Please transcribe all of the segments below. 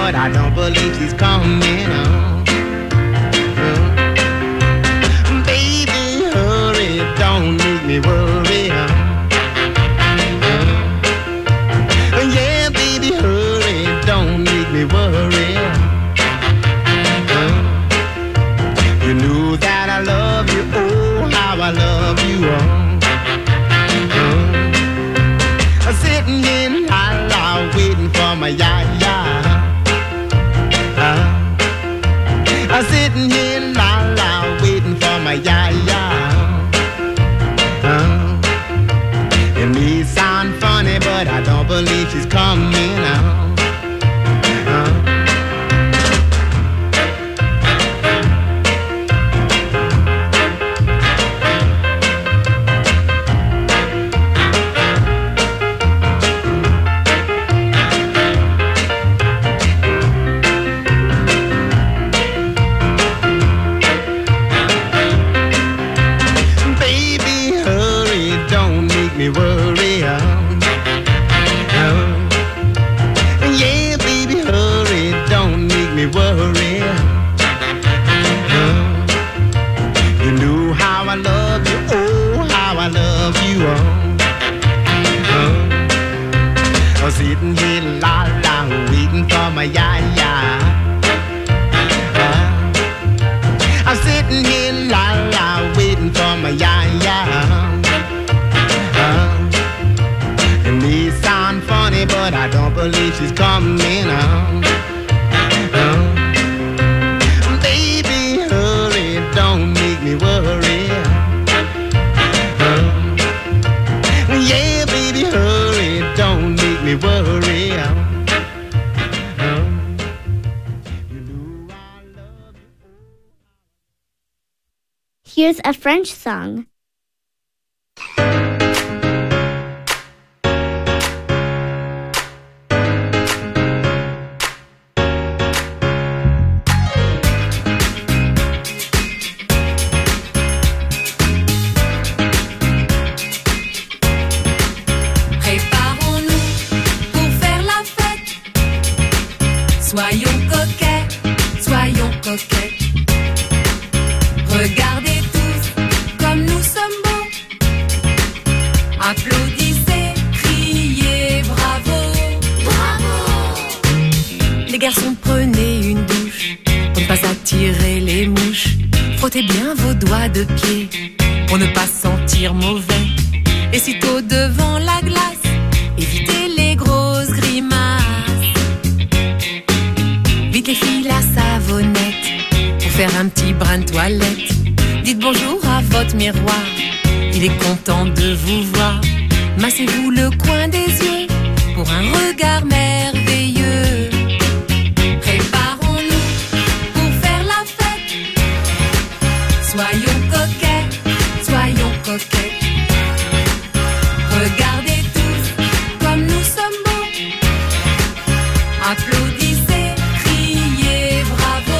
but I don't believe she's coming on. Baby, hurry, don't make me worry. Yeah, baby, hurry, don't make me worry. You knew that I love you, oh, how I love you, sitting in la la, waiting for my ya-ya. Sitting here la la, waiting for my ya-ya. It may sound funny, but I don't believe she's coming out. Worry, yeah, baby, hurry, don't make me worry. You knew how I love you, oh, how I love you, I'm sitting here la la, waiting for my ya-ya. I'm sitting here la la, waiting for my ya-ya. It may sound funny, but I don't believe she's coming on. Baby, hurry, don't make me worry. Yeah, baby, hurry, don't make me worry. Here's a French song. Soyons coquets, soyons coquettes. Regardez tous comme nous sommes beaux. Applaudissez, criez bravo, bravo. Les garçons, prenez une douche pour ne pas attirer les mouches. Frottez bien vos doigts de pied pour ne pas sentir mauvais. Et sitôt devant la glace, évitez les grosses grimaces. Vite les filles, la savonnette pour faire un petit brin de toilette. Dites bonjour à votre miroir, il est content de vous voir. Massez-vous le coin des yeux pour un regard merveilleux. Préparons-nous pour faire la fête. Soyons coquets, soyons coquettes. Regardez tous comme nous sommes beaux. Applaudissez, criez bravo,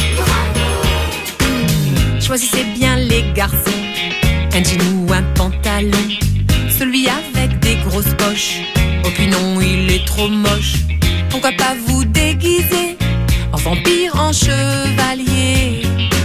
bravo. Choisissez bien les garçons, un jean ou un pantalon. Celui avec des grosses poches, oh puis non, il est trop moche. Pourquoi pas vous déguiser en vampire, en chevalier?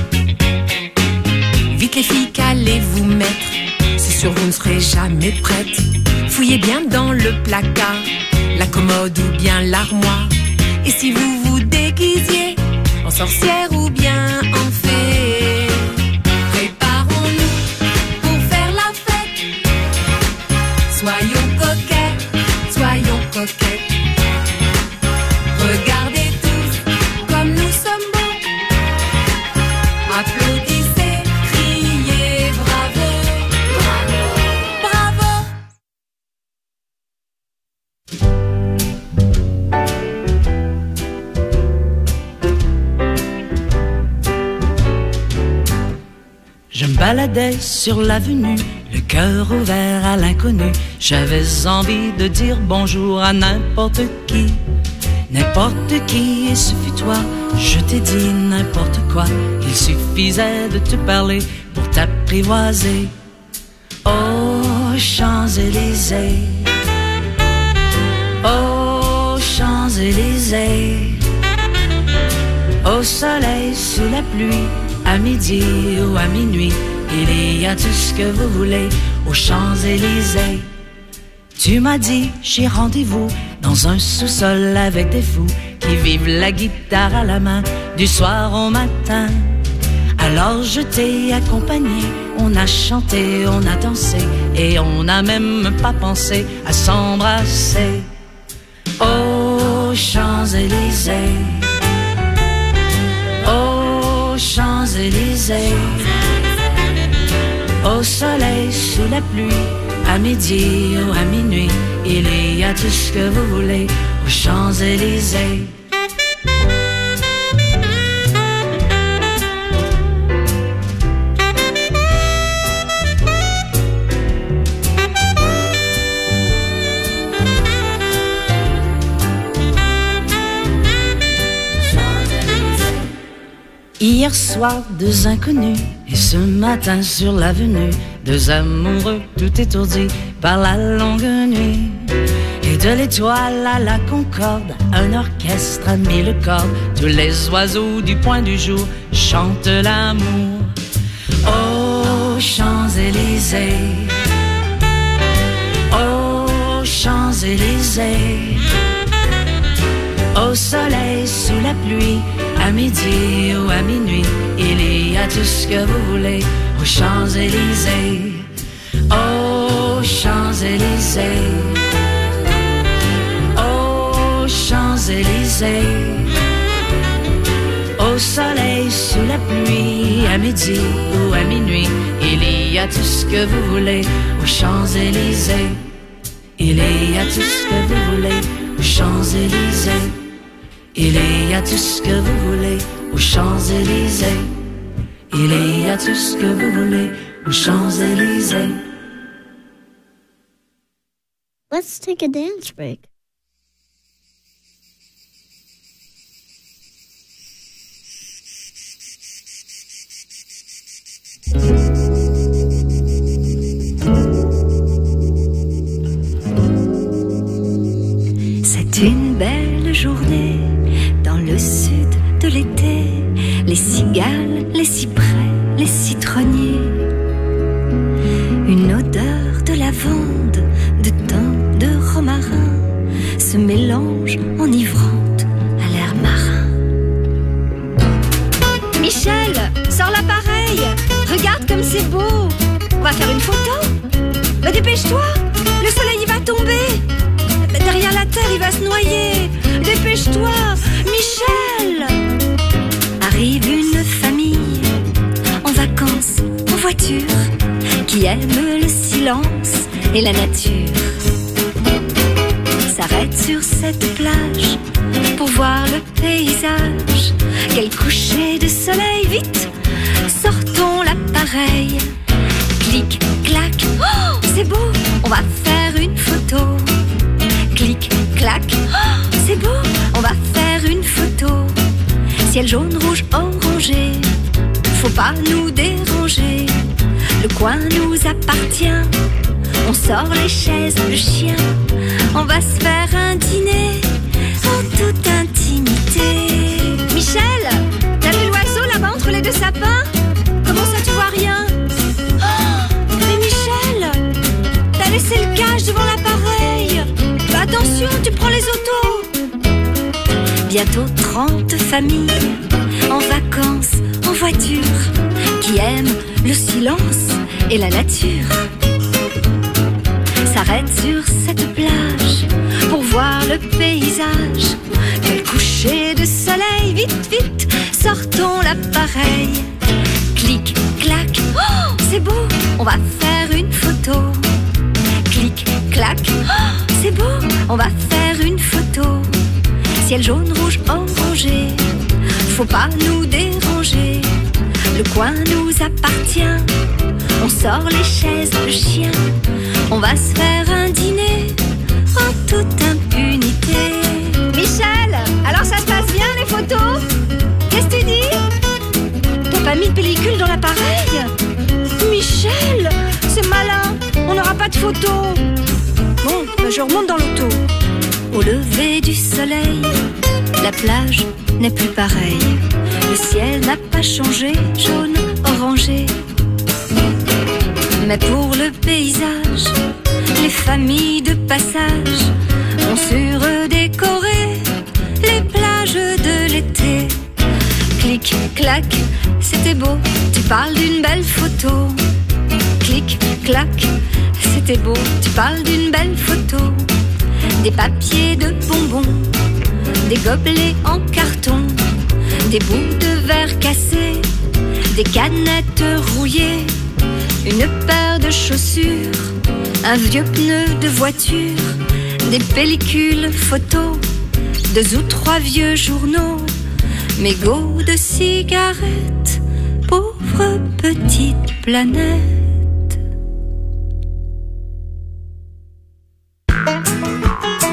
Vite les filles, qu'allez-vous mettre? C'est sûr, vous ne serez jamais prête. Fouillez bien dans le placard, la commode ou bien l'armoire. Et si vous vous déguisiez en sorcière ou bien en fée? Préparons-nous pour faire la fête. Soyons coquets, soyons coquettes. Regardez tous comme nous sommes beaux. Applaudissez, criez bravo, bravo, bravo. Je me baladais sur l'avenue, le cœur ouvert à l'inconnu. J'avais envie de dire bonjour à n'importe qui. N'importe qui, et ce fut toi. Je t'ai dit n'importe quoi. Il suffisait de te parler pour t'apprivoiser. Oh, Champs-Élysées. Oh, Champs-Élysées. Au soleil, sous la pluie, à midi ou à minuit, il y a tout ce que vous voulez aux Champs-Élysées. Tu m'as dit, j'ai rendez-vous dans un sous-sol avec des fous qui vivent la guitare à la main du soir au matin. Alors je t'ai accompagné, on a chanté, on a dansé et on n'a même pas pensé à s'embrasser. Aux Champs-Élysées, aux Champs-Élysées, au soleil, sous la pluie, à midi ou à minuit, il y a tout ce que vous voulez aux Champs-Élysées. Hier soir, deux inconnus, et ce matin sur l'avenue, deux amoureux tout étourdis par la longue nuit. Et de l'étoile à la concorde, un orchestre a mis le corps. Tous les oiseaux du point du jour chantent l'amour. Aux Champs-Élysées, aux Champs-Élysées, au soleil, sous la pluie, à midi ou à minuit, il y a tout ce que vous voulez aux Champs-Élysées. Aux Champs-Élysées, aux Champs-Élysées, au soleil, sous la pluie, à midi ou à minuit, il y a tout ce que vous voulez aux Champs-Élysées. Il y a tout ce que vous voulez aux Champs-Élysées. Il y a tout ce que vous voulez aux Champs-Élysées. Il y a tout ce que vous voulez aux Champs-Élysées. Let's take a dance break. C'est une belle journée dans le sud de l'été. Les cigales, les cyprès, les citronniers. Une odeur de lavande, de thym, de romarin se mélange enivrante à l'air marin. Michel, sors l'appareil. Regarde comme c'est beau. On va faire une photo. Bah dépêche-toi, le soleil il va tomber. Derrière la terre il va se noyer. Dépêche-toi, Michel. Arrive une famille en vacances, en voiture, qui aime le silence et la nature. S'arrête sur cette plage pour voir le paysage. Quel coucher de soleil, vite, sortons l'appareil. Clic, clac, oh, c'est beau, on va faire une photo. Clic, clac, oh, c'est beau, on va faire une photo. Ciel jaune, rouge, orangé, faut pas nous déranger. Le coin nous appartient, on sort les chaises, le chien. On va se faire un dîner en toute intimité. Michel, t'as vu l'oiseau là-bas entre les deux sapins? Comment ça tu vois rien? Oh, mais Michel, t'as laissé le cache devant l'appareil. Bah attention, tu prends les autos. Bientôt 30 familles en vacances, en voiture, qui aiment le silence et la nature. S'arrête sur cette plage pour voir le paysage. Quel coucher de soleil, vite, vite, sortons l'appareil. Clic, clac, oh, c'est beau, on va faire une photo. Clic, clac, oh, c'est beau, on va faire une photo. Ciel jaune, rouge, orangé, faut pas nous déranger. Le coin nous appartient, on sort les chaises, le chien. On va se faire un dîner en toute impunité. Michel, alors ça se passe bien les photos? Qu'est-ce que tu dis? T'as pas mis de pellicule dans l'appareil? Michel, c'est malin, on n'aura pas de photos. Bon, bah je remonte dans l'auto. Au lever du soleil, la plage n'est plus pareille. Le ciel n'a pas changé, jaune, orangé. Mais pour le paysage, les familles de passage ont su redécorer les plages de l'été. Clic, clac, c'était beau, tu parles d'une belle photo. Clic, clac, c'était beau, tu parles d'une belle photo. Des papiers de bonbons, des gobelets en carton, des bouts de verre cassés, des canettes rouillées, une paire de chaussures, un vieux pneu de voiture, des pellicules photos, 2 ou 3 vieux journaux, mégots de cigarettes, pauvre petite planète.